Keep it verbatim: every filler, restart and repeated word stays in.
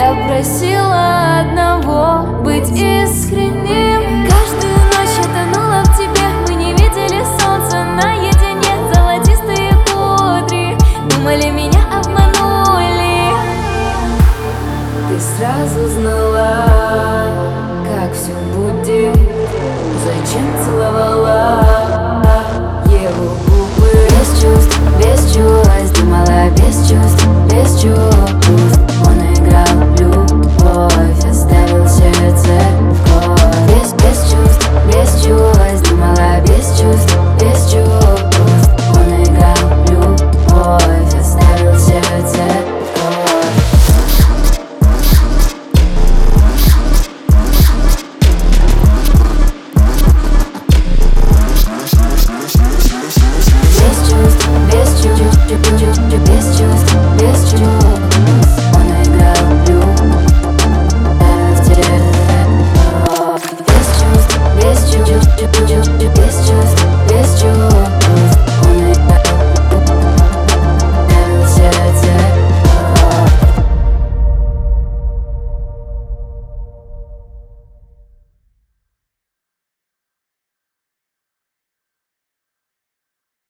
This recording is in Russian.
Я просила одного — быть искренним. Каждую ночь я тонула в тебе. Мы не видели солнца наедине. Золотистые кудри, думали, меня обманули. Ты сразу знала, как все будет. Зачем целовала его губы? Без чувств, без чувств, думала без чувств, без чувств.